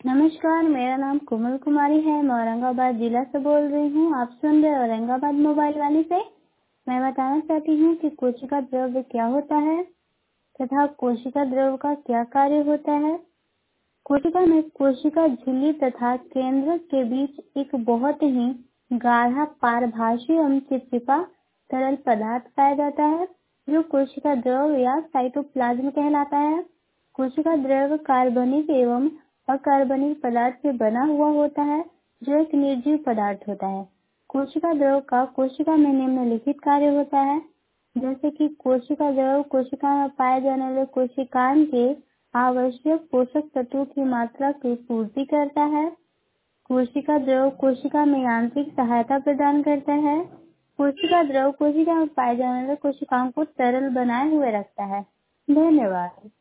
नमस्कार, मेरा नाम कोमल कुमारी है। मैं औरंगाबाद जिला से बोल रही हूँ। आप सुन रहे औरंगाबाद मोबाइल वाली से। मैं बताना चाहती हूँ कि कोशिका द्रव्य क्या होता है तथा कोशिका द्रव्य का क्या कार्य होता है। कोशिका में कोशिका झिल्ली तथा केंद्र के बीच एक बहुत ही गाढ़ा पारभासी एवं चिपचिपा तरल पदार्थ पाया जाता है, जो कोशिका द्रव्य या साइटोप्लाज्म कहलाता है। कोशिका द्रव्य कार्बनिक एवं अकार्बनिक पदार्थ से बना हुआ होता है, जो एक निर्जीव पदार्थ होता है। कोशिका द्रव्य का कोशिका में निम्नलिखित कार्य होता है, जैसे कि कोशिका द्रव्य कोशिका में पाए जाने वाले कोशिकांग के आवश्यक पोषक तत्वों की मात्रा की पूर्ति करता है। कोशिका द्रव्य कोशिका में यांत्रिक सहायता प्रदान करता है। कोशिका द्रव्य कोशिका में पाए जाने वाले कोशिकाओं को तरल बनाए हुए रखता है। धन्यवाद।